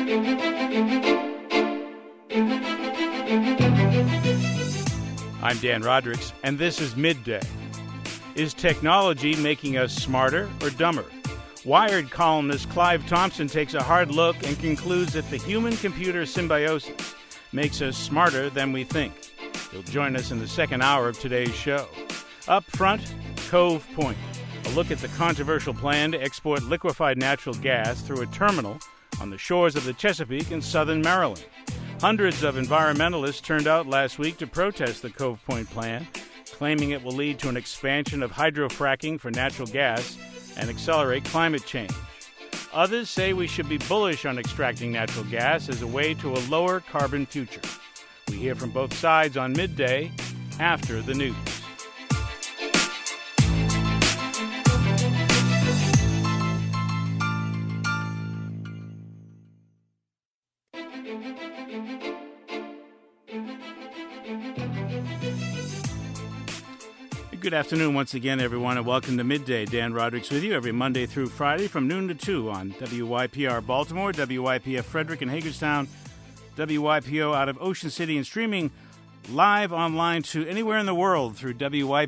I'm Dan Rodricks, and this is Midday. Is technology making us smarter or dumber? Wired columnist Clive Thompson takes a hard look and concludes that the human-computer symbiosis makes us smarter than we think. He'll join us in the second hour of today's show. Up front, Cove Point, a look at the controversial plan to export liquefied natural gas through a terminal on the shores of the Chesapeake in southern Maryland. Hundreds of environmentalists turned out last week to protest the Cove Point plan, claiming it will lead to an expansion of hydrofracking for natural gas and accelerate climate change. Others say we should be bullish on extracting natural gas as a way to a lower carbon future. We hear from both sides on Midday after the news. Good afternoon once again, everyone, and welcome to Midday. Dan Rodricks with you every Monday through Friday from noon to 2 on WYPR Baltimore, WYPF Frederick and Hagerstown, WYPO out of Ocean City, and streaming live online to anywhere in the world through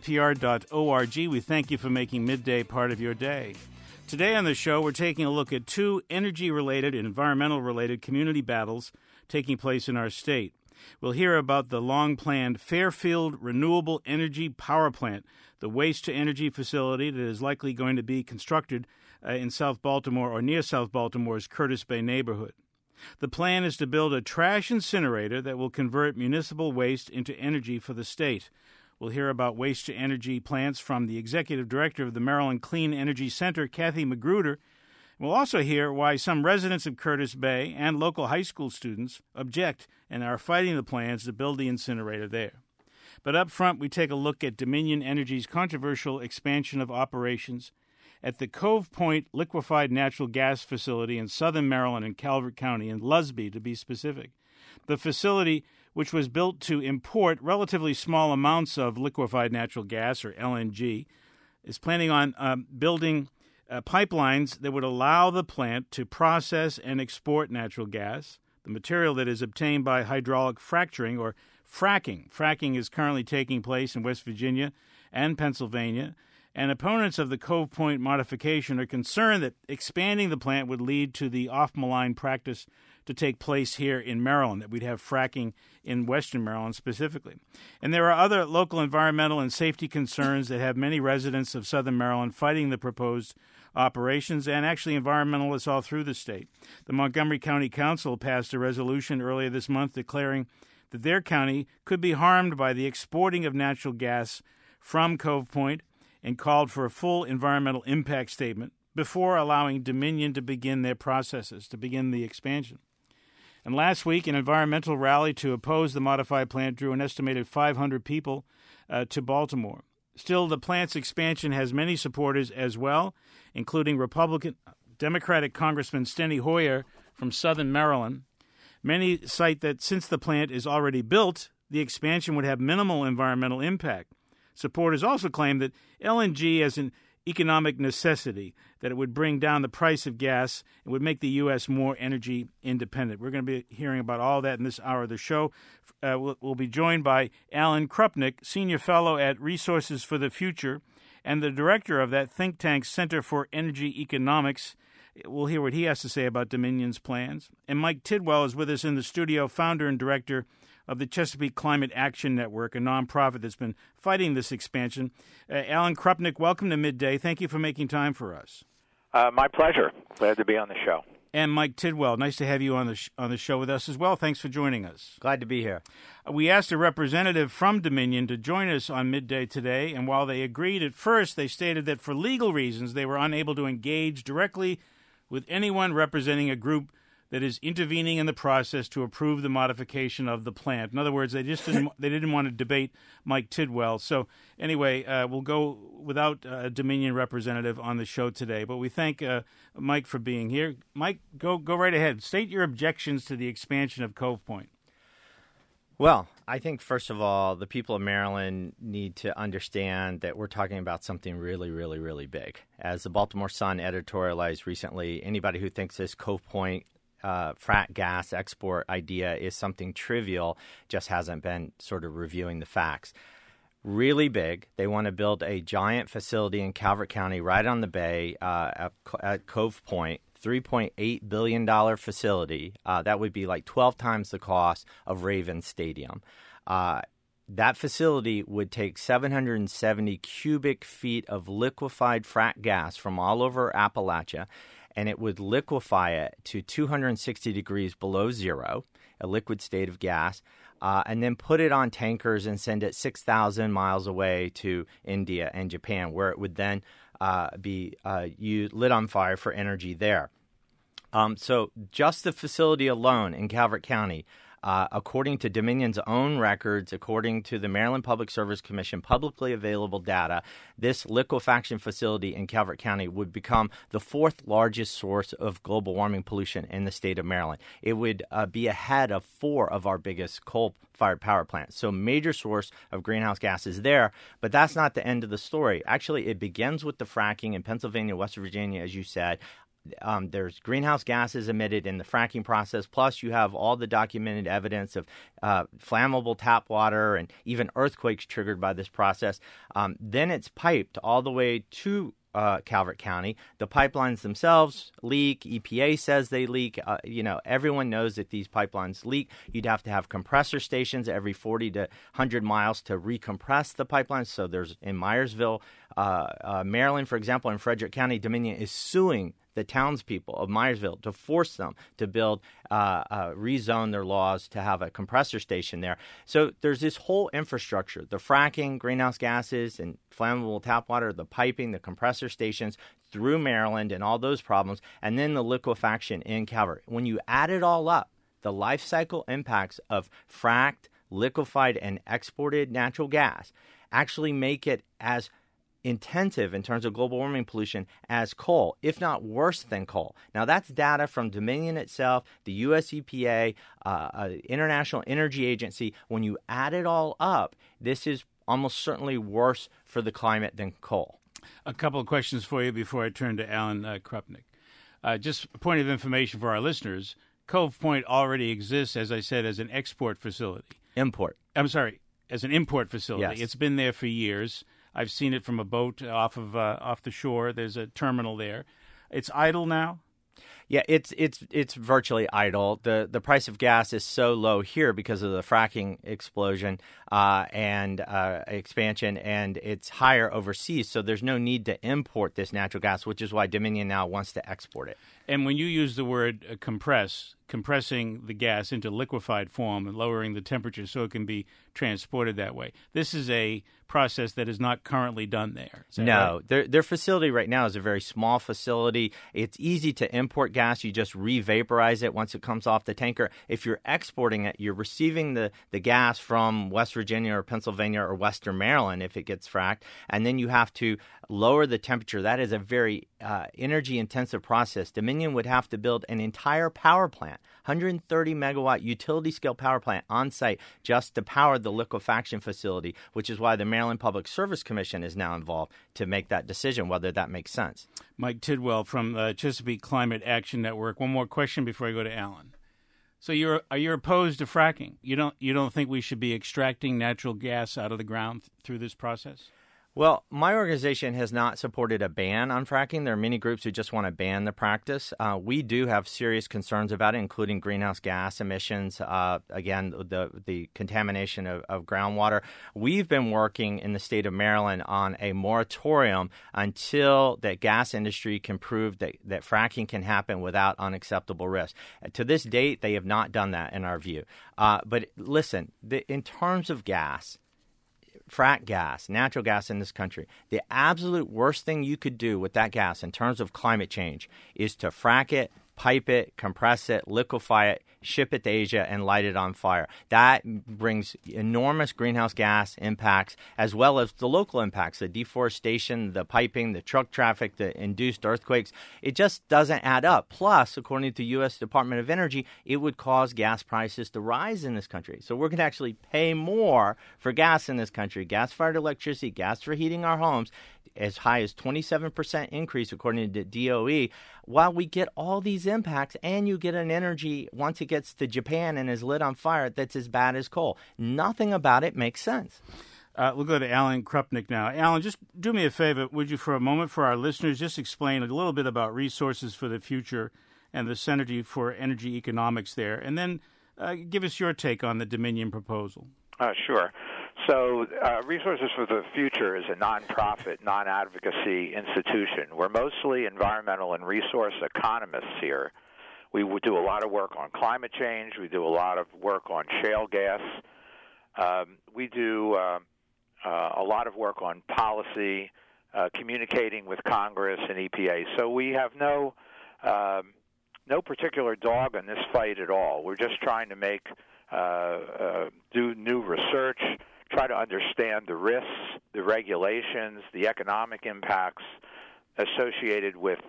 WYPR.org. We thank you for making Midday part of your day. Today on the show, we're taking a look at two energy-related and environmental-related community battles taking place in our state. We'll hear about the long-planned Fairfield Renewable Energy Power Plant, the waste-to-energy facility that is likely going to be constructed in South Baltimore or near South Baltimore's Curtis Bay neighborhood. The plan is to build a trash incinerator that will convert municipal waste into energy for the state. We'll hear about waste-to-energy plants from the executive director of the Maryland Clean Energy Center, Kathy Magruder. We'll also hear why some residents of Curtis Bay and local high school students object and are fighting the plans to build the incinerator there. But up front, we take a look at Dominion Energy's controversial expansion of operations at the Cove Point liquefied natural gas facility in southern Maryland and Calvert County, in Lusby to be specific. The facility, which was built to import relatively small amounts of liquefied natural gas, or LNG, is planning on building pipelines that would allow the plant to process and export natural gas, the material that is obtained by hydraulic fracturing or fracking. Fracking is currently taking place in West Virginia and Pennsylvania, and opponents of the Cove Point modification are concerned that expanding the plant would lead to the off-malign practice to take place here in Maryland, that we'd have fracking in western Maryland specifically. And there are other local environmental and safety concerns that have many residents of southern Maryland fighting the proposed operations, and actually environmentalists all through the state. The Montgomery County Council passed a resolution earlier this month declaring that their county could be harmed by the exporting of natural gas from Cove Point and called for a full environmental impact statement before allowing Dominion to begin their processes, to begin the expansion. And last week, an environmental rally to oppose the modified plant drew an estimated 500 people to Baltimore. Still, the plant's expansion has many supporters as well, including Democratic Congressman Steny Hoyer from southern Maryland. Many cite that since the plant is already built, the expansion would have minimal environmental impact. Supporters also claim that LNG is an economic necessity, that it would bring down the price of gas and would make the U.S. more energy independent. We're going to be hearing about all that in this hour of the show. We'll be joined by Alan Krupnick, Senior Fellow at Resources for the Future and the Director of that think tank Center for Energy Economics. We'll hear what he has to say about Dominion's plans. And Mike Tidwell is with us in the studio, founder and director of the Chesapeake Climate Action Network, a nonprofit that's been fighting this expansion. Alan Krupnick, welcome to Midday. Thank you for making time for us. My pleasure. Glad to be on the show. And Mike Tidwell, nice to have you on the show with us as well. Thanks for joining us. Glad to be here. We asked a representative from Dominion to join us on Midday today, and while they agreed at first, they stated that for legal reasons they were unable to engage directly with anyone representing a group that is intervening in the process to approve the modification of the plant. In other words, they didn't want to debate Mike Tidwell. So anyway, we'll go without a Dominion representative on the show today. But we thank Mike for being here. Mike, go right ahead. State your objections to the expansion of Cove Point. Well, I think, first of all, the people of Maryland need to understand that we're talking about something really, really, really big. As the Baltimore Sun editorialized recently, anybody who thinks this Cove Point frack gas export idea is something trivial, just hasn't been sort of reviewing the facts. Really big. They want to build a giant facility in Calvert County right on the bay at Cove Point, $3.8 billion facility. That would be like 12 times the cost of Ravens Stadium. That facility would take 770 cubic feet of liquefied frack gas from all over Appalachia, and it would liquefy it to 260 degrees below zero, a liquid state of gas, and then put it on tankers and send it 6,000 miles away to India and Japan, where it would then be lit on fire for energy there. So just the facility alone in Calvert County, according to Dominion's own records, according to the Maryland Public Service Commission publicly available data, this liquefaction facility in Calvert County would become the fourth largest source of global warming pollution in the state of Maryland. It would be ahead of 4 of our biggest coal-fired power plants. So major source of greenhouse gases there, but that's not the end of the story. Actually, it begins with the fracking in Pennsylvania, West Virginia, as you said. There's greenhouse gases emitted in the fracking process, plus you have all the documented evidence of flammable tap water and even earthquakes triggered by this process. Then it's piped all the way to Calvert County. The pipelines themselves leak. EPA says they leak. Everyone knows that these pipelines leak. You'd have to have compressor stations every 40 to 100 miles to recompress the pipelines. So there's in Myersville, Maryland, for example, in Frederick County, Dominion is suing the townspeople of Myersville to force them to build, rezone their laws to have a compressor station there. So there's this whole infrastructure, the fracking, greenhouse gases, and flammable tap water, the piping, the compressor stations through Maryland and all those problems, and then the liquefaction in Calvert. When you add it all up, the life cycle impacts of fracked, liquefied, and exported natural gas actually make it as intensive in terms of global warming pollution as coal, if not worse than coal. Now, that's data from Dominion itself, the U.S. EPA, International Energy Agency. When you add it all up, this is almost certainly worse for the climate than coal. A couple of questions for you before I turn to Alan Krupnick. Just a point of information for our listeners. Cove Point already exists, as I said, as an export facility. As an import facility. Yes. It's been there for years. I've seen it from a boat off the shore. There's a terminal there. It's idle now? Yeah, it's virtually idle. The price of gas is so low here because of the fracking explosion and expansion, and it's higher overseas. So there's no need to import this natural gas, which is why Dominion now wants to export it. And when you use the word compressing the gas into liquefied form and lowering the temperature so it can be transported that way, this is a process that is not currently done there. No, right? Their facility right now is a very small facility. It's easy to import gas. You just re-vaporize it once it comes off the tanker. If you're exporting it, you're receiving the gas from West Virginia or Pennsylvania or Western Maryland if it gets fracked, and then you have to lower the temperature. That is a very energy-intensive process. Dominion would have to build an entire power plant, 130-megawatt utility-scale power plant on site just to power the liquefaction facility, which is why the Maryland Public Service Commission is now involved to make that decision, whether that makes sense. Mike Tidwell from the Chesapeake Climate Action Network. One more question before I go to Alan. So are you opposed to fracking? You don't think we should be extracting natural gas out of the ground through this process? Well, my organization has not supported a ban on fracking. There are many groups who just want to ban the practice. We do have serious concerns about it, including greenhouse gas emissions, again, the contamination of groundwater. We've been working in the state of Maryland on a moratorium until the gas industry can prove that fracking can happen without unacceptable risk. To this date, they have not done that in our view. But listen, in terms of gas, frack gas, natural gas in this country, the absolute worst thing you could do with that gas in terms of climate change is to frack it, pipe it, compress it, liquefy it, ship it to Asia, and light it on fire. That brings enormous greenhouse gas impacts as well as the local impacts, the deforestation, the piping, the truck traffic, the induced earthquakes. It just doesn't add up. Plus, according to the U.S. Department of Energy, it would cause gas prices to rise in this country. So we're going to actually pay more for gas in this country, gas-fired electricity, gas for heating our homes. as high as 27% increase according to DOE, while we get all these impacts and you get an energy once it gets to Japan and is lit on fire that's as bad as coal. Nothing about it makes sense. We'll go to Alan Krupnick now. Alan, just do me a favor, would you, for a moment, for our listeners, just explain a little bit about Resources for the Future and the Center for Energy Economics there, and then give us your take on the Dominion proposal. Sure. So Resources for the Future is a nonprofit, non-advocacy institution. We're mostly environmental and resource economists here. We do a lot of work on climate change. We do a lot of work on shale gas. We do a lot of work on policy, communicating with Congress and EPA. So we have no particular dog in this fight at all. We're just trying to do new research, try to understand the risks, the regulations, the economic impacts associated with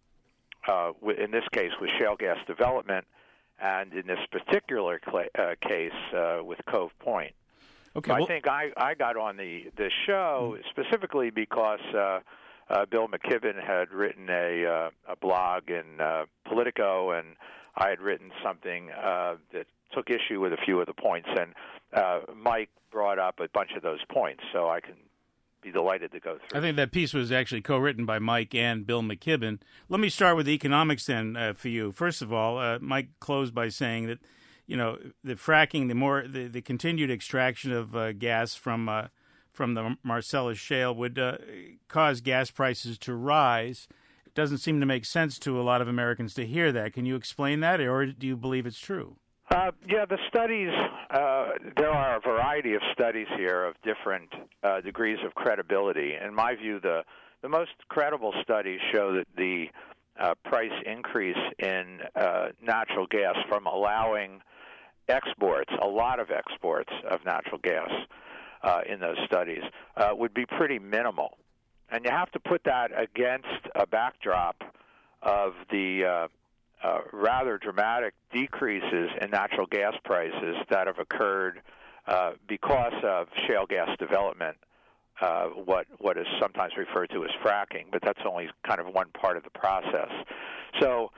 in this case, with shale gas development, and in this particular case, with Cove Point. Okay, I think I got on the show specifically because Bill McKibben had written a blog in Politico, and I had written something that took issue with a few of the points, and Mike brought up a bunch of those points, so I can be delighted to go through. I think that piece was actually co-written by Mike and Bill McKibben. Let me start with the economics then for you. First of all, Mike closed by saying that, the fracking, the continued extraction of gas from the Marcellus Shale would cause gas prices to rise. It doesn't seem to make sense to a lot of Americans to hear that. Can you explain that, or do you believe it's true? Yeah, the studies, there are a variety of studies here of different degrees of credibility. In my view, the most credible studies show that the price increase in natural gas from allowing exports, a lot of exports of natural gas in those studies, would be pretty minimal. And you have to put that against a backdrop of the rather dramatic decreases in natural gas prices that have occurred because of shale gas development, what is sometimes referred to as fracking, but that's only kind of one part of the process. So,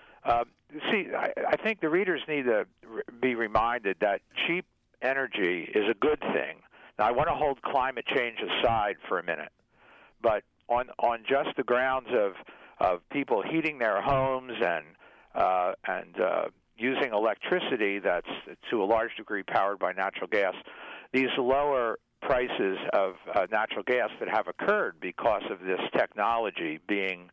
I think the readers need to be reminded that cheap energy is a good thing. Now, I want to hold climate change aside for a minute, but on just the grounds of people heating their homes and using electricity that's to a large degree powered by natural gas, these lower prices of natural gas that have occurred because of this technology being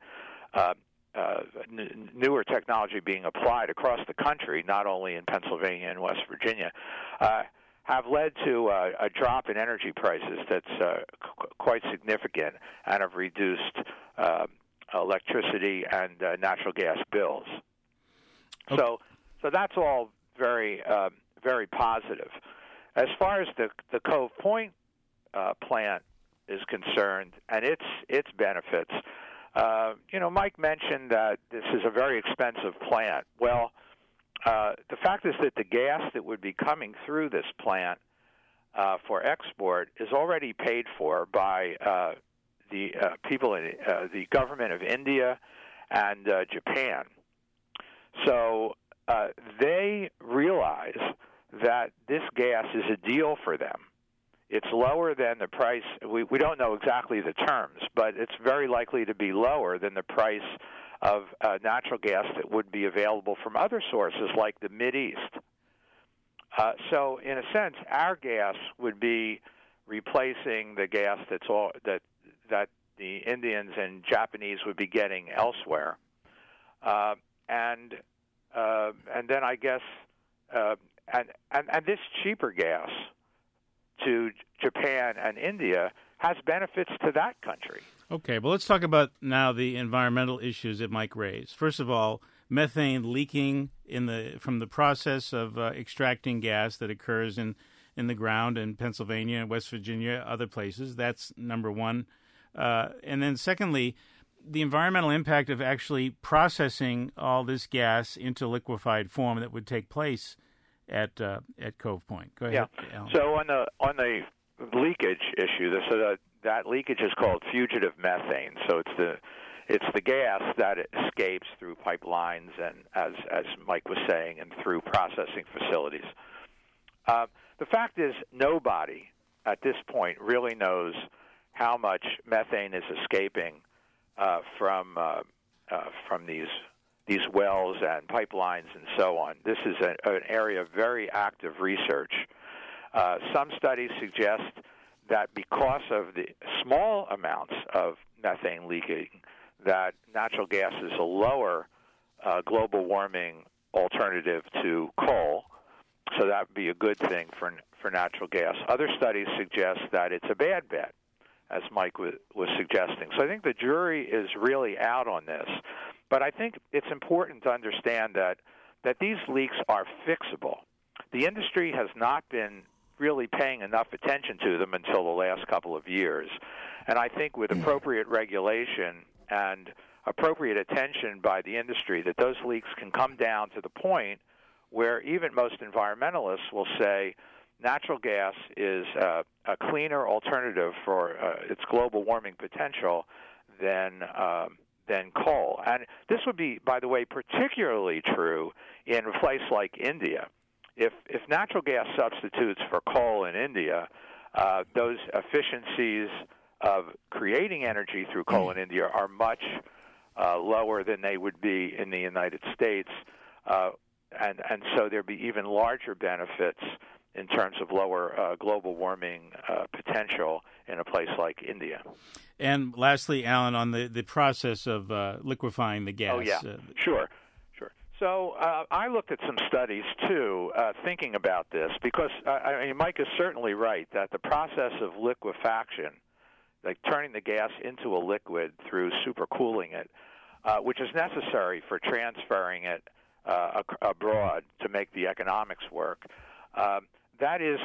newer technology being applied across the country, not only in Pennsylvania and West Virginia, have led to a drop in energy prices that's quite significant and have reduced electricity and natural gas bills. Okay. So that's all very very positive. As far as the Cove Point plant is concerned and its benefits, Mike mentioned that this is a very expensive plant. Well, the fact is that the gas that would be coming through this plant for export is already paid for by the people in the government of India and Japan. So they realize that this gas is a deal for them. It's lower than the price. We don't know exactly the terms, but it's very likely to be lower than the price of natural gas that would be available from other sources like the Mideast. So, in a sense, our gas would be replacing the gas that the Indians and Japanese would be getting elsewhere, and then I guess and this cheaper gas to Japan and India has benefits to that country. Okay, well, let's talk about now the environmental issues that Mike raised. First of all, methane leaking from the process of extracting gas that occurs in the ground in Pennsylvania and West Virginia, other places. That's number one. And then secondly, the environmental impact of actually processing all this gas into liquefied form that would take place at Cove Point. Go ahead, Yeah. Alan. So on the leakage issue, that leakage is called fugitive methane. So it's the gas that escapes through pipelines and, as Mike was saying, and through processing facilities. The fact is, nobody at this point really knows how much methane is escaping from these wells and pipelines and so on. This is an area of very active research. Some studies suggest that because of the small amounts of methane leaking, that natural gas is a lower global warming alternative to coal, so that would be a good thing for natural gas. Other studies suggest that it's a bad bet, as Mike was suggesting. So I think the jury is really out on this. But I think it's important to understand that these leaks are fixable. The industry has not been really paying enough attention to them until the last couple of years. And I think with appropriate regulation and appropriate attention by the industry, that those leaks can come down to the point where even most environmentalists will say natural gas is a cleaner alternative for its global warming potential than coal. And this would be, by the way, particularly true in a place like India. If natural gas substitutes for coal in India, those efficiencies of creating energy through coal in India are much lower than they would be in the United States. And so there'd be even larger benefits in terms of lower global warming potential in a place like India. And lastly, Alan, on the process of liquefying the gas. Oh, yeah, sure. So I looked at some studies, too, thinking about this, because Mike is certainly right that the process of liquefaction, like turning the gas into a liquid through supercooling it, which is necessary for transferring it abroad to make the economics work, that is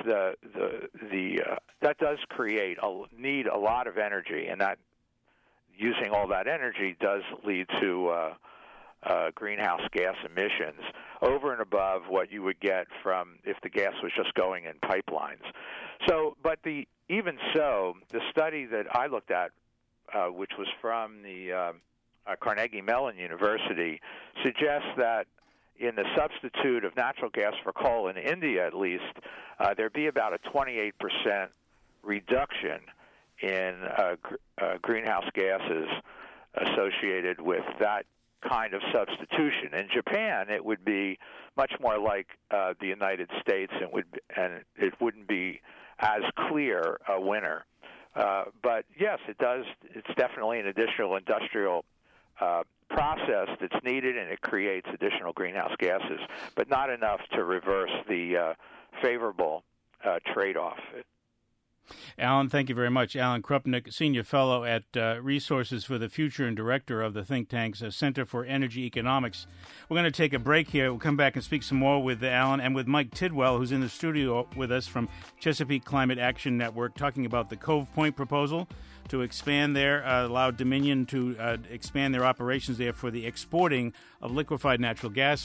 that does need a lot of energy, and that using all that energy does lead to greenhouse gas emissions over and above what you would get from if the gas was just going in pipelines. So, but even so, the study that I looked at, which was from the Carnegie Mellon University, suggests that in the substitute of natural gas for coal in India, at least, there'd be about a 28% reduction in greenhouse gases associated with that kind of substitution. In Japan, it would be much more like the United States, and it wouldn't be as clear a winner. But yes, it does. It's definitely an additional industrial process that's needed, and it creates additional greenhouse gases, but not enough to reverse the favorable trade-off. Alan, thank you very much. Alan Krupnick, Senior Fellow at Resources for the Future and Director of the think tank's Center for Energy Economics. We're going to take a break here. We'll come back and speak some more with Alan and with Mike Tidwell, who's in the studio with us from Chesapeake Climate Action Network, talking about the Cove Point proposal to expand allow Dominion to expand their operations there for the exporting of liquefied natural gas.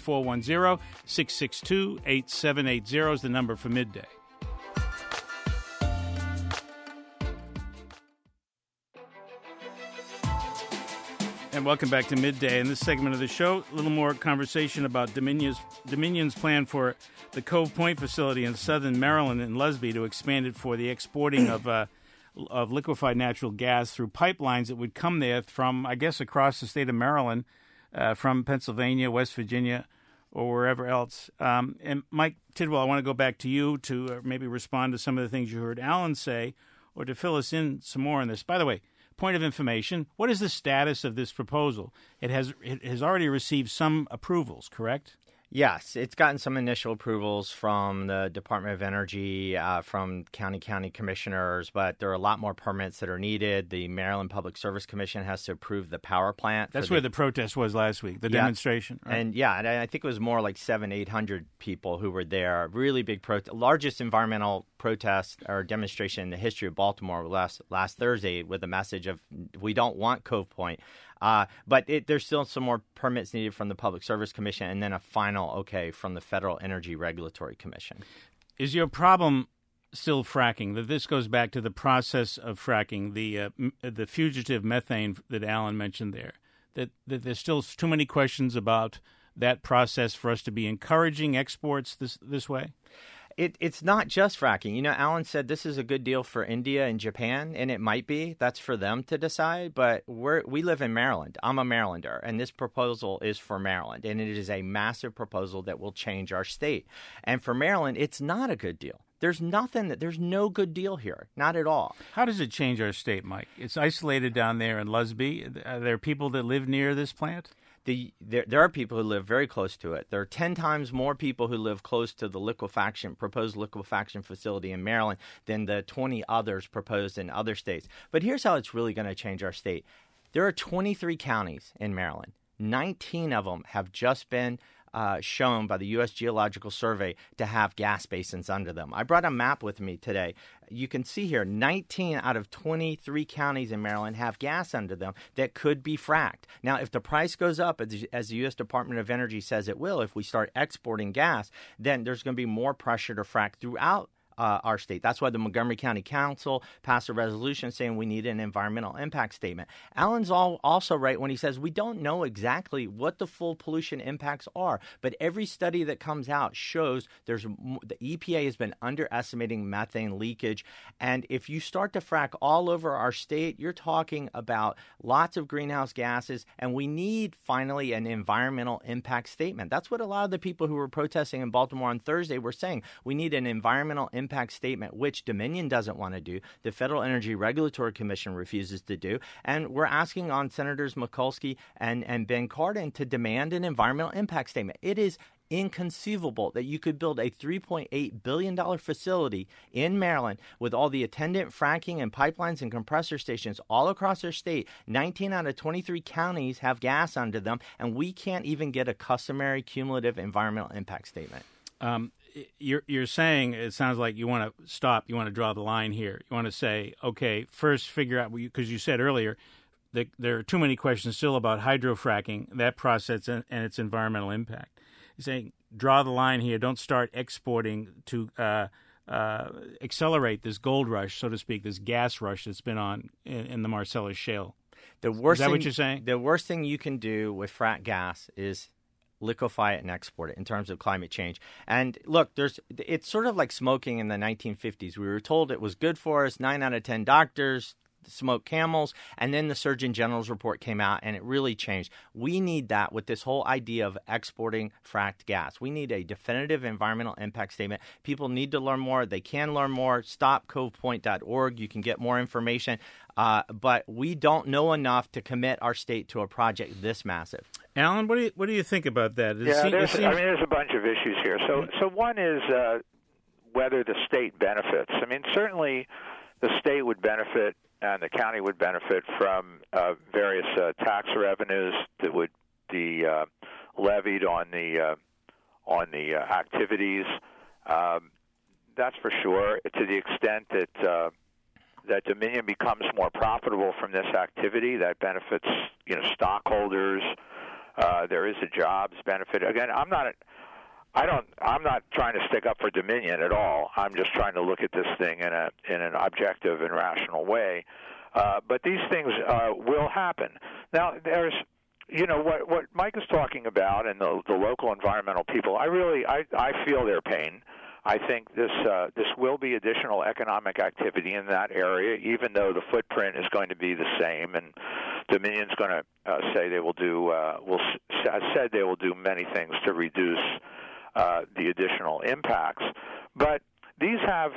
410-662-8780 is the number for Midday. And welcome back to Midday. In this segment of the show, a little more conversation about Dominion's plan for the Cove Point facility in southern Maryland and Lusby to expand it for the exporting of liquefied natural gas through pipelines that would come there from, I guess, across the state of Maryland, from Pennsylvania, West Virginia, or wherever else. And Mike Tidwell, I want to go back to you to maybe respond to some of the things you heard Alan say, or to fill us in some more on this. By the way, point of information, what is the status of this proposal? It has already received some approvals, correct? Yes, it's gotten some initial approvals from the Department of Energy, from county commissioners, but there are a lot more permits that are needed. The Maryland Public Service Commission has to approve the power plant. That's where the protest was last week, the demonstration. Right? And I think it was more like 700-800 people who were there. Really big largest environmental protest or demonstration in the history of Baltimore last Thursday, with a message of we don't want Cove Point. But there's still some more permits needed from the Public Service Commission, and then a final okay from the Federal Energy Regulatory Commission. Is your problem still fracking, that this goes back to the process of fracking, the fugitive methane that Alan mentioned there, that there's still too many questions about that process for us to be encouraging exports this way? It's not just fracking. You know, Alan said this is a good deal for India and Japan, and it might be. That's for them to decide. But we live in Maryland. I'm a Marylander, and this proposal is for Maryland. And it is a massive proposal that will change our state. And for Maryland, it's not a good deal. There's no good deal here. Not at all. How does it change our state, Mike? It's isolated down there in Lusby. Are there people that live near this plant? There are people who live very close to it. There are 10 times more people who live close to the proposed liquefaction facility in Maryland than the 20 others proposed in other states. But here's how it's really going to change our state. There are 23 counties in Maryland. 19 of them have just been shown by the U.S. Geological Survey to have gas basins under them. I brought a map with me today. You can see here 19 out of 23 counties in Maryland have gas under them that could be fracked. Now, if the price goes up, as the U.S. Department of Energy says it will, if we start exporting gas, then there's going to be more pressure to frack throughout our state. That's why the Montgomery County Council passed a resolution saying we need an environmental impact statement. Alan's also right when he says we don't know exactly what the full pollution impacts are, but every study that comes out shows the EPA has been underestimating methane leakage. And if you start to frack all over our state, you're talking about lots of greenhouse gases, and we need finally an environmental impact statement. That's what a lot of the people who were protesting in Baltimore on Thursday were saying. We need an environmental impact statement, which Dominion doesn't want to do, the Federal Energy Regulatory Commission refuses to do, and we're asking on Senators Mikulski and Ben Cardin to demand an environmental impact statement. It is inconceivable that you could build a $3.8 billion facility in Maryland with all the attendant fracking and pipelines and compressor stations all across our state. 19 out of 23 counties have gas under them, and we can't even get a customary cumulative environmental impact statement. You're saying it sounds like you want to stop. You want to draw the line here. You want to say, okay, first figure out, because you said earlier that there are too many questions still about hydrofracking, that process and its environmental impact. You're saying draw the line here. Don't start exporting to accelerate this gold rush, so to speak, this gas rush that's been on in the Marcellus Shale. Is that what you're saying? The worst thing you can do with frack gas is liquefy it and export it in terms of climate change. And look, it's sort of like smoking in the 1950s. We were told it was good for us. 9 out of 10 doctors smoked Camels, and then the Surgeon General's report came out, and it really changed. We need that with this whole idea of exporting fracked gas. We need a definitive environmental impact statement. People need to learn more. They can learn more. StopCovePoint.org. You can get more information. But we don't know enough to commit our state to a project this massive. Alan, what do you think about that? There's a bunch of issues here. So one is whether the state benefits. I mean, certainly the state would benefit and the county would benefit from various tax revenues that would be levied on the activities. That's for sure. To the extent that Dominion becomes more profitable from this activity, that benefits stockholders. There is a jobs benefit. Again, I'm not trying to stick up for Dominion at all. I'm just trying to look at this thing in an objective and rational way. But these things will happen. Now, there's what Mike is talking about, and the local environmental people. I feel their pain. I think this will be additional economic activity in that area, even though the footprint is going to be the same. And Dominion's going to say they will do said they will do many things to reduce the additional impacts. But these have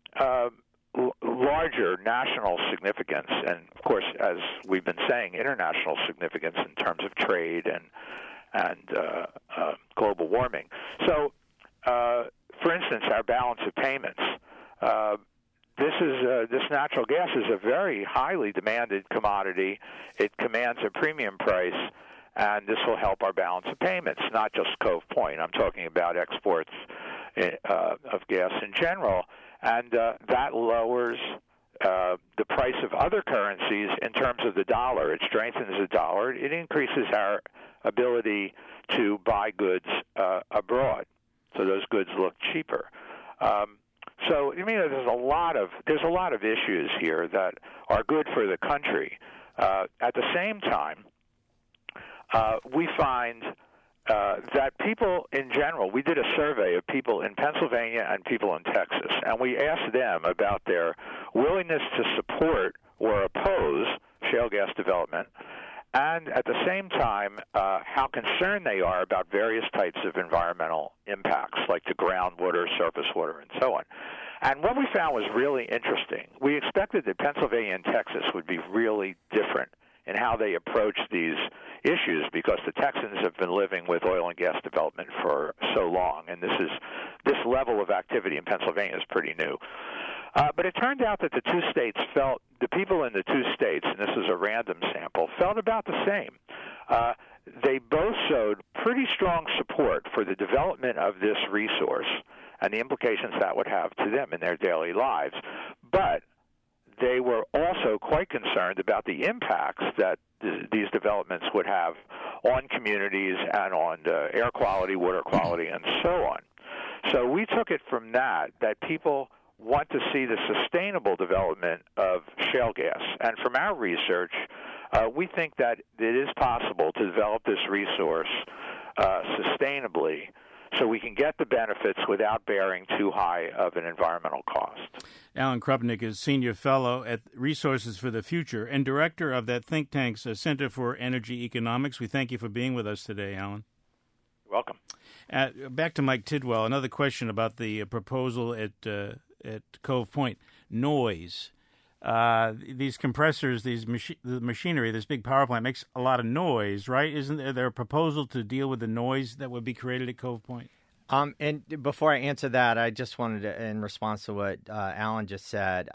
larger national significance, and of course, as we've been saying, international significance in terms of trade and global warming. So, for instance, our balance of payments. This natural gas is a very highly demanded commodity. It commands a premium price, and this will help our balance of payments, not just Cove Point. I'm talking about exports of gas in general, and that lowers the price of other currencies in terms of the dollar. It strengthens the dollar. It increases our ability to buy goods abroad, so those goods look cheaper. So there's a lot of issues here that are good for the country. At the same time, we find that people in general, we did a survey of people in Pennsylvania and people in Texas, and we asked them about their willingness to support or oppose shale gas development, and at the same time, how concerned they are about various types of environmental impacts, like to groundwater, surface water, and so on. And what we found was really interesting. We expected that Pennsylvania and Texas would be really different in how they approach these issues because the Texans have been living with oil and gas development for so long, and this level of activity in Pennsylvania is pretty new. But it turned out that the people in the two states, and this is a random sample, felt about the same. They both showed pretty strong support for the development of this resource and the implications that would have to them in their daily lives. But they were also quite concerned about the impacts that these developments would have on communities and on air quality, water quality, and so on. So we took it from that people want to see the sustainable development of shale gas. And from our research, we think that it is possible to develop this resource sustainably so we can get the benefits without bearing too high of an environmental cost. Alan Krupnick is Senior Fellow at Resources for the Future and Director of that think tank's Center for Energy Economics. We thank you for being with us today, Alan. You're welcome. Back to Mike Tidwell, another question about the proposal at Cove Point. Noise. These compressors, the machinery, this big power plant makes a lot of noise, right? Isn't there a proposal to deal with the noise that would be created at Cove Point? And before I answer that, I just wanted to, in response to what Alan just said,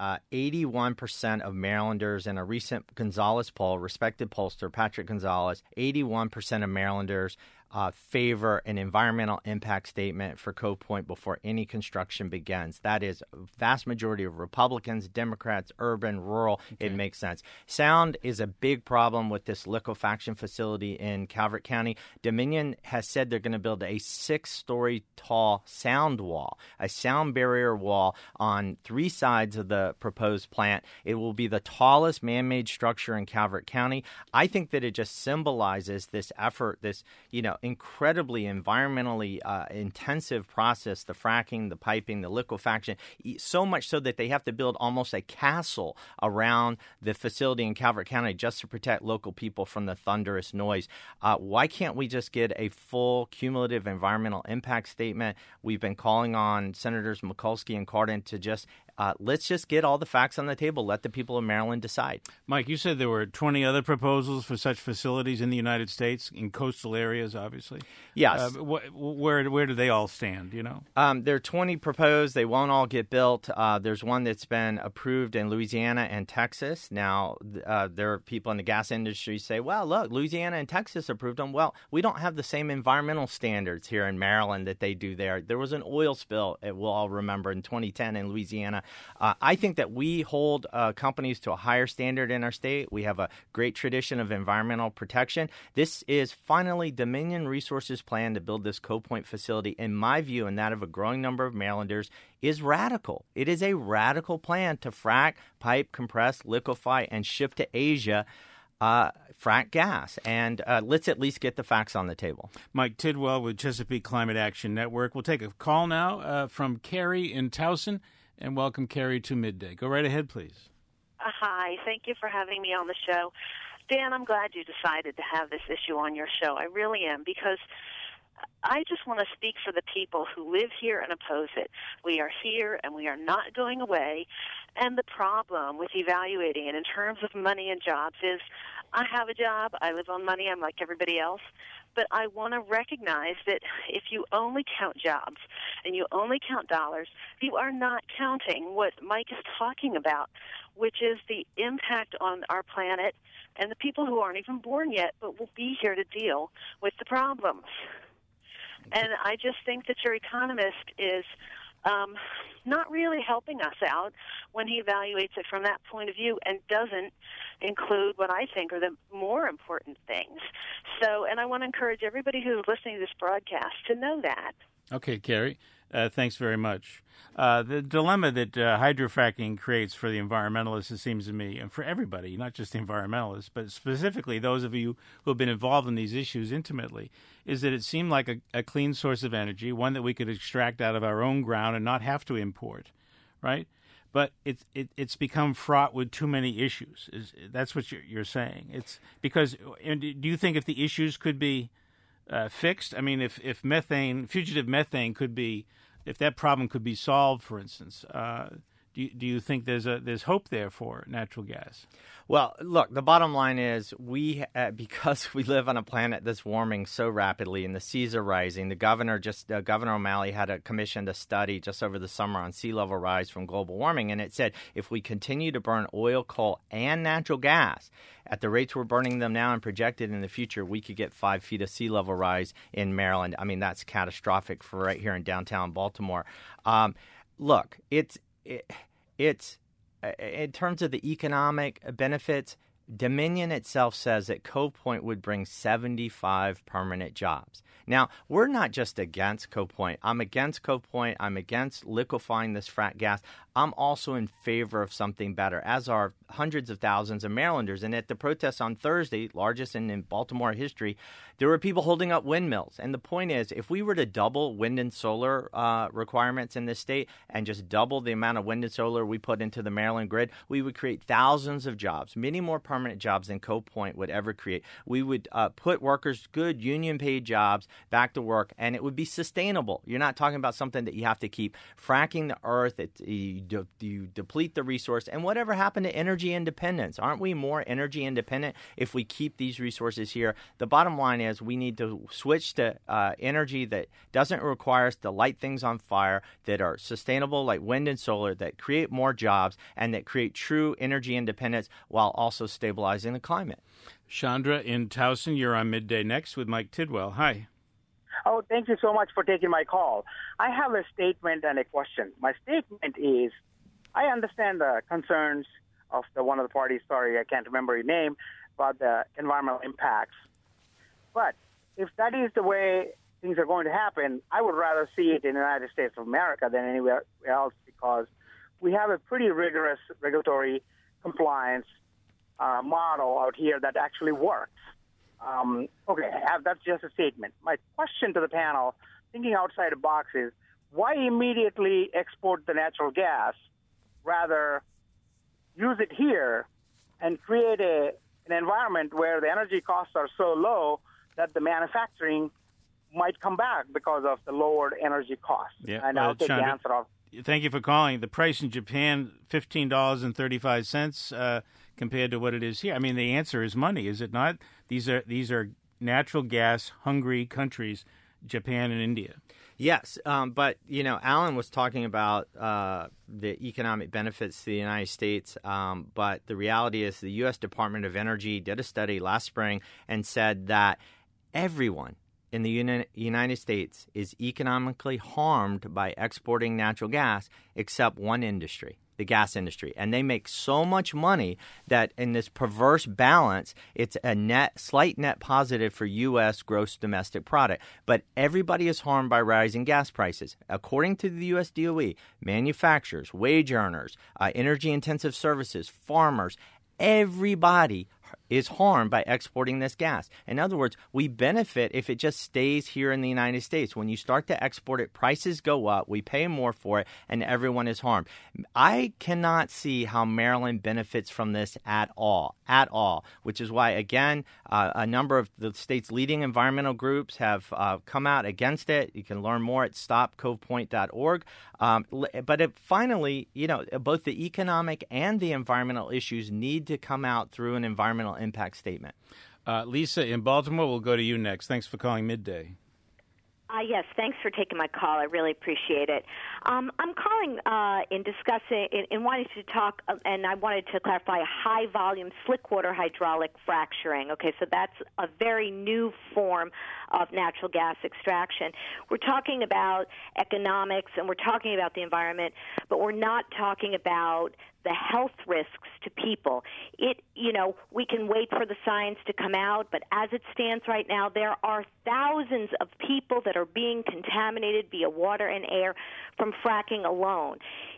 81% of Marylanders in a recent Gonzalez poll, respected pollster Patrick Gonzalez, 81% of Marylanders favor an environmental impact statement for Cove Point before any construction begins. That is a vast majority of Republicans, Democrats, urban, rural. Okay. It makes sense. Sound is a big problem with this liquefaction facility in Calvert County. Dominion has said they're going to build a 6-story tall sound wall, a sound barrier wall on 3 sides of the proposed plant. It will be the tallest man-made structure in Calvert County. I think that it just symbolizes this effort, this, incredibly environmentally intensive process, the fracking, the piping, the liquefaction, so much so that they have to build almost a castle around the facility in Calvert County just to protect local people from the thunderous noise. Why can't we just get a full cumulative environmental impact statement? We've been calling on Senators Mikulski and Cardin to just let's just get all the facts on the table. Let the people of Maryland decide. Mike, you said there were 20 other proposals for such facilities in the United States, in coastal areas, obviously. Yes. Where do they all stand, There are 20 proposed. They won't all get built. There's one that's been approved in Louisiana and Texas. Now, there are people in the gas industry say, well, look, Louisiana and Texas approved them. Well, we don't have the same environmental standards here in Maryland that they do there. There was an oil spill, we'll all remember, in 2010 in Louisiana. I think that we hold companies to a higher standard in our state. We have a great tradition of environmental protection. This is finally Dominion Resources' plan to build this Cove Point facility, in my view, and that of a growing number of Marylanders, is radical. It is a radical plan to frack, pipe, compress, liquefy, and ship to Asia frack gas. And let's at least get the facts on the table. Mike Tidwell with Chesapeake Climate Action Network. We'll take a call now from Carrie in Towson. And welcome, Carrie, to Midday. Go right ahead, please. Hi. Thank you for having me on the show. Dan, I'm glad you decided to have this issue on your show. I really am, because I just want to speak for the people who live here and oppose it. We are here, and we are not going away. And the problem with evaluating it in terms of money and jobs is I have a job. I live on money. I'm like everybody else. But I want to recognize that if you only count jobs and you only count dollars, you are not counting what Mike is talking about, which is the impact on our planet and the people who aren't even born yet but will be here to deal with the problems. And I just think that your economist is not really helping us out when he evaluates it from that point of view and doesn't include what I think are the more important things. So, and I want to encourage everybody who's listening to this broadcast to know that. Okay, Carrie. Thanks very much. The dilemma that hydrofracking creates for the environmentalists, it seems to me, and for everybody, not just the environmentalists, but specifically those of you who have been involved in these issues intimately, is that it seemed like a clean source of energy, one that we could extract out of our own ground and not have to import, right? But it's become fraught with too many issues. That's what you're saying. It's because, and do you think if the issues could be fixed? I mean, if fugitive methane could be, if that problem could be solved, for instance, do you think there's hope there for natural gas? Well, look, the bottom line is because we live on a planet that's warming so rapidly and the seas are rising. Governor O'Malley had commissioned a study just over the summer on sea level rise from global warming, and it said if we continue to burn oil, coal, and natural gas at the rates we're burning them now and projected in the future, we could get 5 feet of sea level rise in Maryland. I mean, that's catastrophic for right here in downtown Baltimore. Look, it's in terms of the economic benefits, Dominion itself says that Cove Point would bring 75 permanent jobs. Now, we're not just against Cove Point. I'm against Cove Point. I'm against liquefying this frack gas. I'm also in favor of something better, as are hundreds of thousands of Marylanders. And at the protests on Thursday, largest in Baltimore history, there were people holding up windmills. And the point is, if we were to double wind and solar requirements in this state and just double the amount of wind and solar we put into the Maryland grid, we would create thousands of jobs, many more permanent jobs than Cove Point would ever create. We would put workers, good union-paid jobs, back to work, and it would be sustainable. You're not talking about something that you have to keep fracking the earth. You deplete the resource. And whatever happened to energy independence? Aren't we more energy independent if we keep these resources here? The bottom line is we need to switch to energy that doesn't require us to light things on fire, that are sustainable like wind and solar, that create more jobs, and that create true energy independence while also stabilizing the climate. Chandra in Towson, you're on Midday Next with Mike Tidwell. Hi. Oh, thank you so much for taking my call. I have a statement and a question. My statement is, I understand the concerns of one of the parties, sorry, I can't remember your name, about the environmental impacts. But if that is the way things are going to happen, I would rather see it in the United States of America than anywhere else, because we have a pretty rigorous regulatory compliance model out here that actually works. Okay, that's just a statement. My question to the panel, thinking outside the box, is why immediately export the natural gas, rather use it here and create an environment where the energy costs are so low that the manufacturing might come back because of the lowered energy costs? Yeah, and I'll take Chandra, the answer off. Thank you for calling. The price in Japan, $15.35 compared to what it is here. I mean, the answer is money, is it not? These are natural gas hungry countries, Japan and India. Yes, but, Alan was talking about the economic benefits to the United States, but the reality is the U.S. Department of Energy did a study last spring and said that everyone in the United States is economically harmed by exporting natural gas except one industry, the gas industry. And they make so much money that in this perverse balance, it's a slight net positive for U.S. gross domestic product. But everybody is harmed by rising gas prices. According to the U.S. DOE, manufacturers, wage earners, energy-intensive services, farmers, everybody is harmed by exporting this gas. In other words, we benefit if it just stays here in the United States. When you start to export it, prices go up, we pay more for it, and everyone is harmed. I cannot see how Maryland benefits from this at all, which is why, again, a number of the state's leading environmental groups have come out against it. You can learn more at stopcovepoint.org. But finally, both the economic and the environmental issues need to come out through an environmental impact statement. Lisa in Baltimore, we'll go to you next. Thanks for calling Midday. Yes, thanks for taking my call. I really appreciate it. I'm calling in discussing, in wanting to talk, and I wanted to clarify high-volume slick water hydraulic fracturing. Okay, so that's a very new form of natural gas extraction. We're talking about economics and we're talking about the environment, but we're not talking about the health risks to people. We can wait for the science to come out, but as it stands right now, there are thousands of people that are being contaminated via water and air from fracking alone.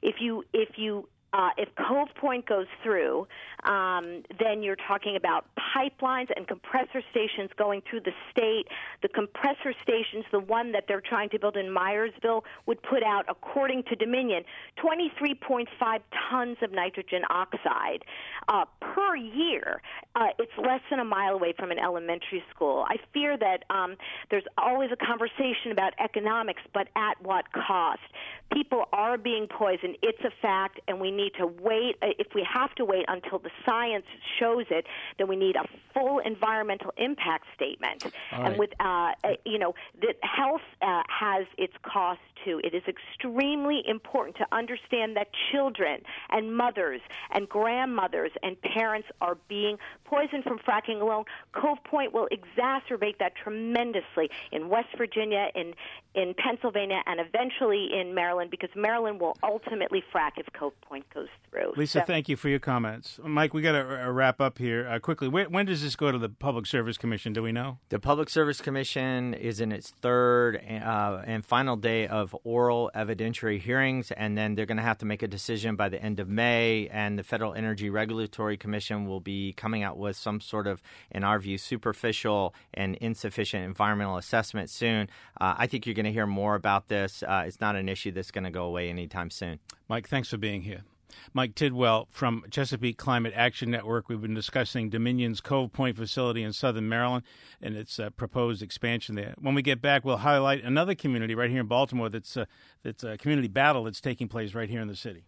If Cove Point goes through, then you're talking about pipelines and compressor stations going through the state. The compressor stations, the one that they're trying to build in Myersville, would put out, according to Dominion, 23.5 tons of nitrogen oxide per year. It's less than a mile away from an elementary school. I fear that there's always a conversation about economics, but at what cost? People are being poisoned. It's a fact, and we need to wait. If we have to wait until the science shows it, then we need a full environmental impact statement. All and right. that health has its cost too. It is extremely important to understand that children and mothers and grandmothers and parents are being poisoned from fracking alone. Cove Point will exacerbate that tremendously in West Virginia, in Pennsylvania, and eventually in Maryland, because Maryland will ultimately frack if Cove Point goes through. Lisa, thank you for your comments. Mike, we got to wrap up here quickly. When does this go to the Public Service Commission? Do we know? The Public Service Commission is in its third and final day of oral evidentiary hearings, and then they're going to have to make a decision by the end of May, and the Federal Energy Regulatory Commission will be coming out with some sort of, in our view, superficial and insufficient environmental assessment soon. I think you're going to hear more about this. It's not an issue that's going to go away anytime soon. Mike, thanks for being here. Mike Tidwell from Chesapeake Climate Action Network. We've been discussing Dominion's Cove Point facility in southern Maryland and its proposed expansion there. When we get back, we'll highlight another community right here in Baltimore that's a community battle that's taking place right here in the city.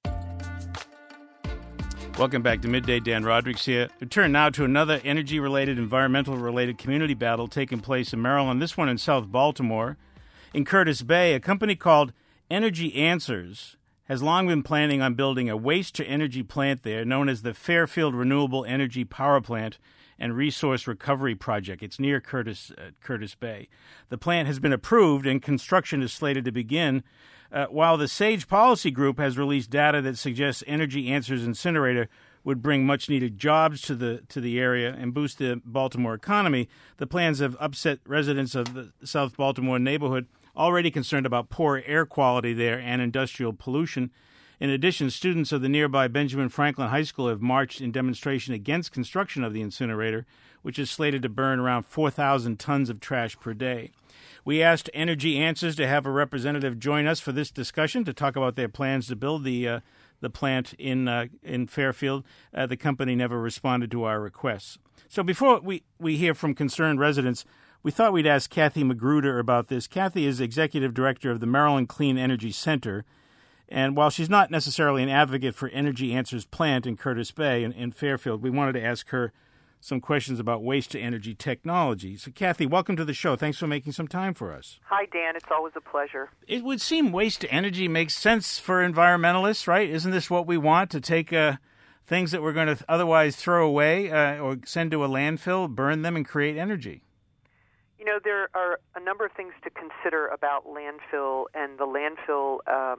Welcome back to Midday. Dan Rodrigues here. We turn now to another energy-related, environmental-related community battle taking place in Maryland, this one in South Baltimore. In Curtis Bay, a company called Energy Answers has long been planning on building a waste-to-energy plant there known as the Fairfield Renewable Energy Power Plant and Resource Recovery Project. It's near Curtis Bay. The plant has been approved and construction is slated to begin, while the SAGE Policy Group has released data that suggests Energy Answers incinerator would bring much-needed jobs to the area and boost the Baltimore economy. The plans have upset residents of the South Baltimore neighborhood, already concerned about poor air quality there and industrial pollution. In addition, students of the nearby Benjamin Franklin High School have marched in demonstration against construction of the incinerator, which is slated to burn around 4,000 tons of trash per day. We asked Energy Answers to have a representative join us for this discussion to talk about their plans to build the plant in Fairfield. The company never responded to our requests. So before we hear from concerned residents, we thought we'd ask Kathy Magruder about this. Kathy is executive director of the Maryland Clean Energy Center. And while she's not necessarily an advocate for Energy Answers plant in Curtis Bay in Fairfield, we wanted to ask her some questions about waste-to-energy technology. So, Kathy, welcome to the show. Thanks for making some time for us. Hi, Dan. It's always a pleasure. It would seem waste-to-energy makes sense for environmentalists, right? Isn't this what we want, to take things that we're going to otherwise throw away or send to a landfill, burn them, and create energy? You know, there are a number of things to consider about landfill and the landfill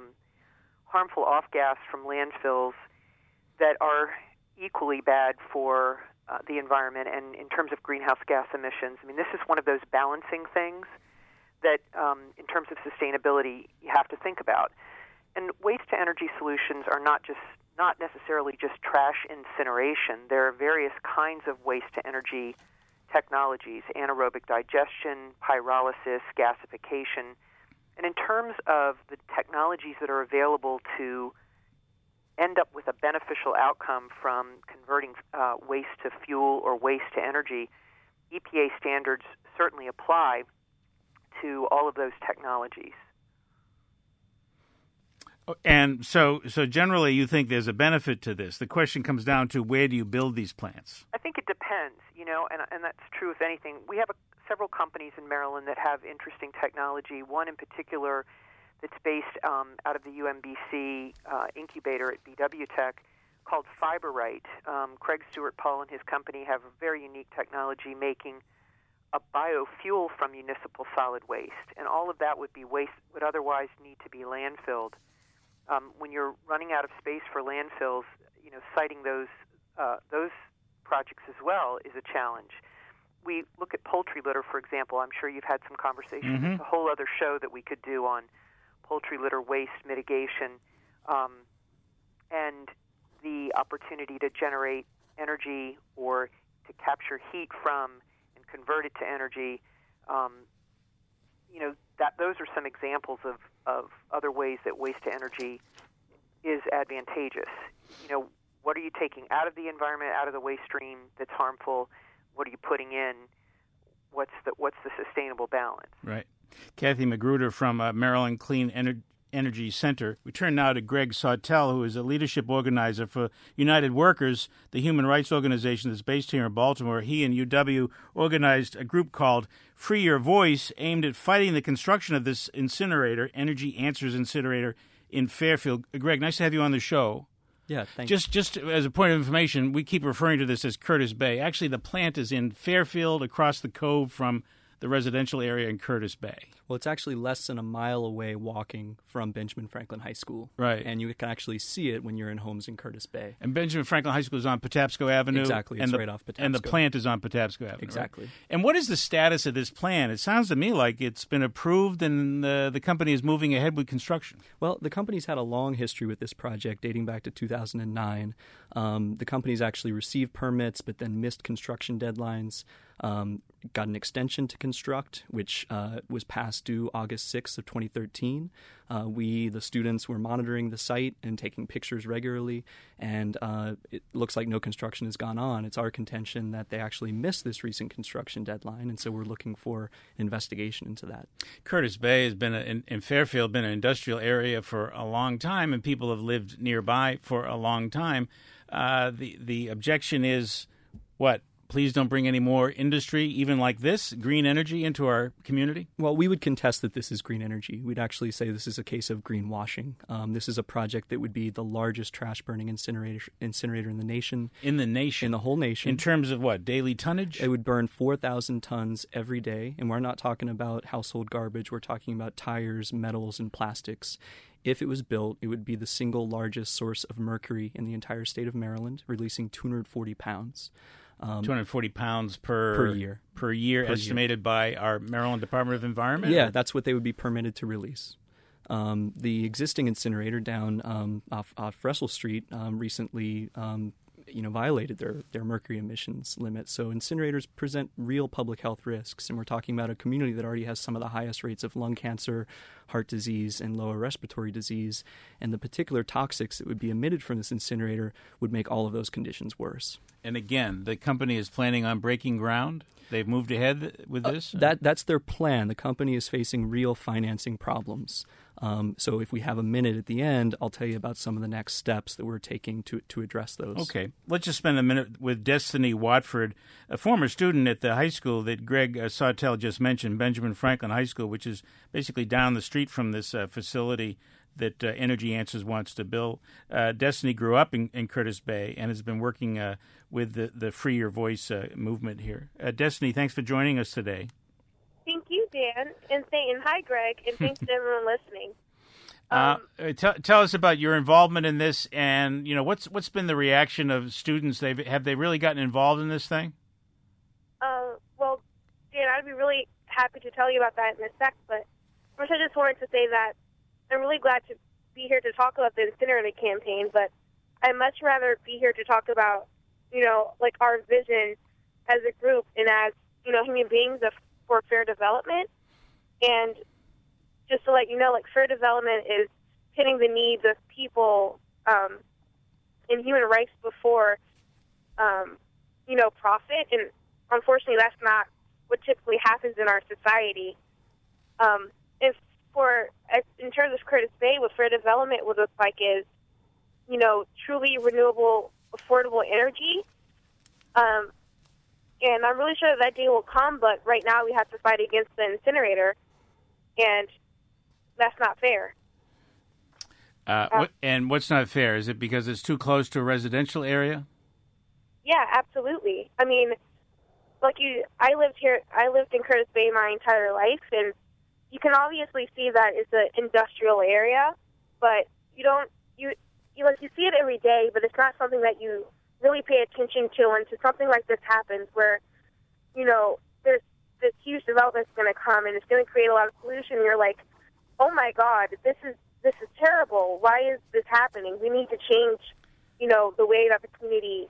harmful off-gas from landfills that are equally bad for the environment and in terms of greenhouse gas emissions. I mean, this is one of those balancing things that in terms of sustainability you have to think about. And waste-to-energy solutions are not necessarily just trash incineration. There are various kinds of waste-to-energy technologies: anaerobic digestion, pyrolysis, gasification. And in terms of the technologies that are available to end up with a beneficial outcome from converting waste to fuel or waste to energy, EPA standards certainly apply to all of those technologies. And so generally you think there's a benefit to this. The question comes down to, where do you build these plants? I think it depends, and that's true if anything. We have several companies in Maryland that have interesting technology. One in particular that's based out of the UMBC incubator at BW Tech called FiberRite. Craig Stewart Paul and his company have a very unique technology making a biofuel from municipal solid waste, and all of that would be waste would otherwise need to be landfilled. When you're running out of space for landfills, siting those projects as well is a challenge. We look at poultry litter, for example. I'm sure you've had some conversation. Mm-hmm. It's a whole other show that we could do on poultry litter waste mitigation and the opportunity to generate energy or to capture heat from and convert it to energy. Those are some examples of other ways that waste to energy is advantageous. What are you taking out of the environment, out of the waste stream that's harmful? What are you putting in? What's the sustainable balance? Right. Kathy Magruder from Maryland Clean Energy Center. We turn now to Greg Sawtelle, who is a leadership organizer for United Workers, the human rights organization that's based here in Baltimore. He and UW organized a group called Free Your Voice, aimed at fighting the construction of this incinerator, Energy Answers Incinerator, in Fairfield. Greg, nice to have you on the show. Yeah, thank you. Just as a point of information, we keep referring to this as Curtis Bay. Actually, the plant is in Fairfield, across the cove from the residential area in Curtis Bay. Well, it's actually less than a mile away walking from Benjamin Franklin High School. Right. And you can actually see it when you're in homes in Curtis Bay. And Benjamin Franklin High School is on Patapsco Avenue. Exactly. It's right off Patapsco. And the plant is on Patapsco Avenue. Exactly. Right? And what is the status of this plan? It sounds to me like it's been approved and the company is moving ahead with construction. Well, the company's had a long history with this project dating back to 2009. The company's actually received permits but then missed construction deadlines. Got an extension to construct, which was past due August 6th of 2013. We, the students, were monitoring the site and taking pictures regularly, and it looks like no construction has gone on. It's our contention that they actually missed this recent construction deadline, and so we're looking for an investigation into that. Curtis Bay has been, in Fairfield, been an industrial area for a long time, and people have lived nearby for a long time. The objection is, what? Please don't bring any more industry, even like this, green energy, into our community? Well, we would contest that this is green energy. We'd actually say this is a case of greenwashing. This is a project that would be the largest trash-burning incinerator in the nation. In the nation? In the whole nation. In terms of what, daily tonnage? It would burn 4,000 tons every day, and we're not talking about household garbage. We're talking about tires, metals, and plastics. If it was built, it would be the single largest source of mercury in the entire state of Maryland, releasing 240 pounds. 240 pounds per year. Per year, estimated by our Maryland Department of Environment? Yeah, that's what they would be permitted to release. The existing incinerator down off Russell Street recently violated their mercury emissions limit. So incinerators present real public health risks, and we're talking about a community that already has some of the highest rates of lung cancer, heart disease, and lower respiratory disease, and the particular toxics that would be emitted from this incinerator would make all of those conditions worse. And again, the company is planning on breaking ground? They've moved ahead with this? That's their plan. The company is facing real financing problems. So if we have a minute at the end, I'll tell you about some of the next steps that we're taking to address those. Okay. Let's just spend a minute with Destiny Watford, a former student at the high school that Greg Sawtelle just mentioned, Benjamin Franklin High School, which is basically down the street from this facility that Energy Answers wants to build. Destiny grew up in Curtis Bay and has been working with the Free Your Voice movement here. Destiny, thanks for joining us today. Thank you, Dan, and hi, Greg, and thanks to everyone listening. Tell us about your involvement in this, and what's been the reaction of students? Have they really gotten involved in this thing? Well, Dan, I'd be really happy to tell you about that in a sec, but first I just wanted to say that I'm really glad to be here to talk about the incinerator campaign, but I'd much rather be here to talk about, our vision as a group and as, human beings for fair development. And just to let you know, fair development is hitting the needs of people in human rights before, profit. And unfortunately, that's not what typically happens in our society. In terms of Curtis Bay, what fair development would look like is, truly renewable, affordable energy. And I'm really sure that day will come, but right now we have to fight against the incinerator, and that's not fair. And what's not fair? Is it because it's too close to a residential area? Yeah, absolutely. I mean, I lived in Curtis Bay my entire life, and you can obviously see that it's an industrial area, but you see it every day, but it's not something that you really pay attention to until something like this happens, where, there's this huge development's going to come and it's going to create a lot of pollution. And you're like, oh my God, this is terrible. Why is this happening? We need to change, the way that the community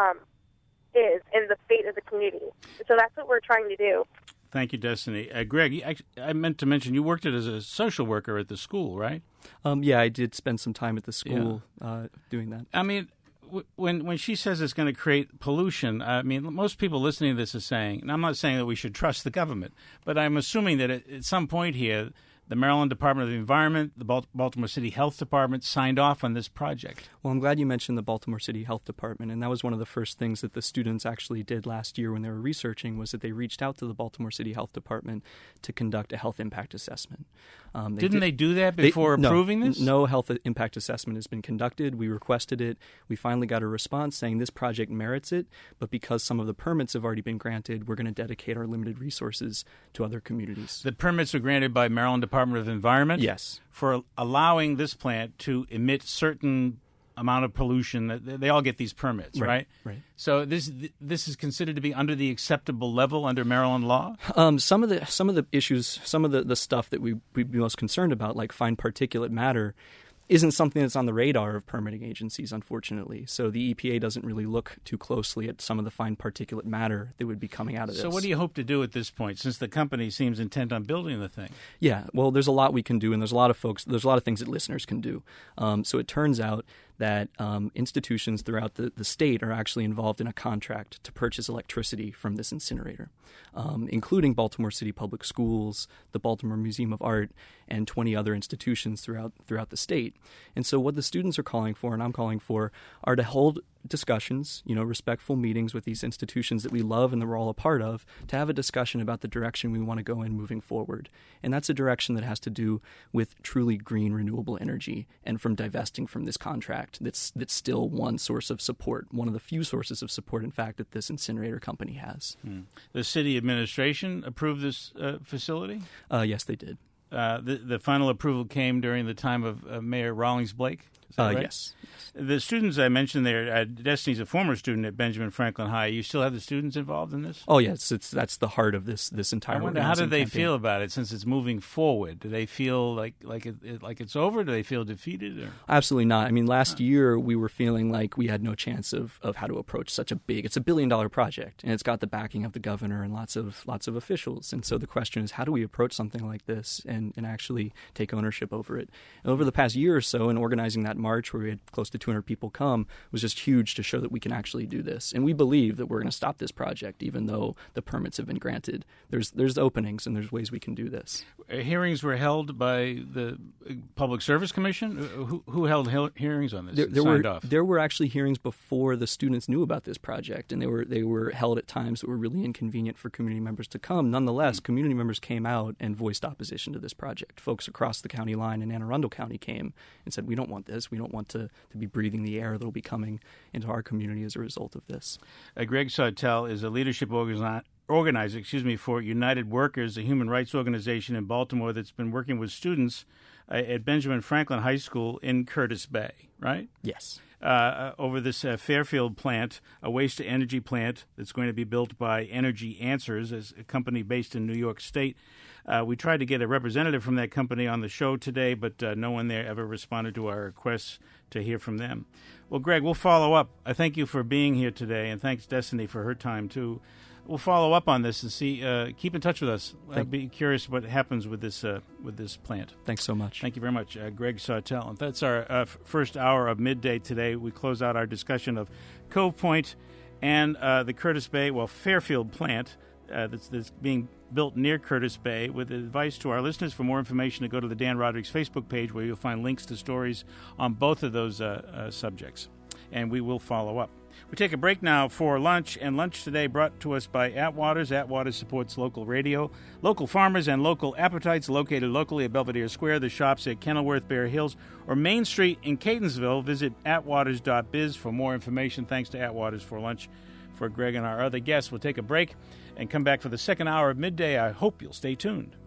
is and the fate of the community. So that's what we're trying to do. Thank you, Destiny. Greg, I meant to mention you worked as a social worker at the school, right? Yeah, I did spend some time at the school doing that. I mean, when she says it's going to create pollution, I mean, most people listening to this are saying, and I'm not saying that we should trust the government, but I'm assuming that at some point here, the Maryland Department of the Environment, the Baltimore City Health Department signed off on this project. Well, I'm glad you mentioned the Baltimore City Health Department, and that was one of the first things that the students actually did last year when they were researching, was that they reached out to the Baltimore City Health Department to conduct a health impact assessment. Didn't they do that before approving this? No health impact assessment has been conducted. We requested it. We finally got a response saying this project merits it, but because some of the permits have already been granted, we're going to dedicate our limited resources to other communities. The permits are granted by Maryland Department of Environment? Yes. For allowing this plant to emit certain amount of pollution. They all get these permits, right? Right. So this is considered to be under the acceptable level under Maryland law? Some of the issues, some of the stuff that we'd be most concerned about, like fine particulate matter, isn't something that's on the radar of permitting agencies, unfortunately. So the EPA doesn't really look too closely at some of the fine particulate matter that would be coming out of this. So what do you hope to do at this point, since the company seems intent on building the thing? Yeah, well, there's a lot we can do, and there's a lot of things that listeners can do. So it turns out that institutions throughout the state are actually involved in a contract to purchase electricity from this incinerator, including Baltimore City Public Schools, the Baltimore Museum of Art, and 20 other institutions throughout the state. And so what the students are calling for, and I'm calling for, are to hold discussions, respectful meetings with these institutions that we love and that we're all a part of, to have a discussion about the direction we want to go in moving forward. And that's a direction that has to do with truly green renewable energy and from divesting from this contract that's still one source of support, one of the few sources of support, in fact, that this incinerator company has. The city administration approved this facility? Yes, they did. The final approval came during the time of Mayor Rawlings Blake? Is that right? Yes. The students I mentioned there, Destiny's a former student at Benjamin Franklin High. You still have the students involved in this? Oh, yes. That's the heart of this entire. I wonder, how do they feel about it since it's moving forward? Do they feel like it's over? Do they feel defeated? Or? Absolutely not. I mean, last year we were feeling like we had no chance of how to approach such it's $1 billion project, and it's got the backing of the governor and lots of officials. And so the question is, how do we approach something like this and actually take ownership over it? And over the past year or so, in organizing that march where we had close to 200 people come, was just huge to show that we can actually do this. And we believe that we're going to stop this project even though the permits have been granted. There's openings and there's ways we can do this. Hearings were held by the Public Service Commission? Who held hearings on this? There were actually hearings before the students knew about this project, and they were held at times that were really inconvenient for community members to come. Nonetheless, community members came out and voiced opposition to this project. Folks across the county line in Anne Arundel County came and said, we don't want this. We don't want to be breathing the air that will be coming into our community as a result of this. Greg Sawtelle is a leadership organizer for United Workers, a human rights organization in Baltimore that's been working with students at Benjamin Franklin High School in Curtis Bay, right? Yes. Over this Fairfield plant, a waste-to-energy plant that's going to be built by Energy Answers, as a company based in New York State. We tried to get a representative from that company on the show today, but no one there ever responded to our requests to hear from them. Well, Greg, we'll follow up. I thank you for being here today, and thanks Destiny for her time, too. We'll follow up on this and see. Keep in touch with us. I'd be curious what happens with this plant. Thanks so much. Thank you very much, Greg Sawtelle. And that's our first hour of Midday today. We close out our discussion of Cove Point and the Fairfield plant that's being built near Curtis Bay. With advice to our listeners, for more information, to go to the Dan Rodrigues Facebook page, where you'll find links to stories on both of those subjects. And we will follow up. We take a break now for lunch, and lunch today brought to us by Atwaters. Atwaters supports local radio, local farmers, and local appetites. Located locally at Belvedere Square, the shops at Kenilworth, Bear Hills, or Main Street in Catonsville. Visit atwaters.biz for more information. Thanks to Atwaters for lunch. for Greg and our other guests. We'll take a break and come back for the second hour of Midday. I hope you'll stay tuned.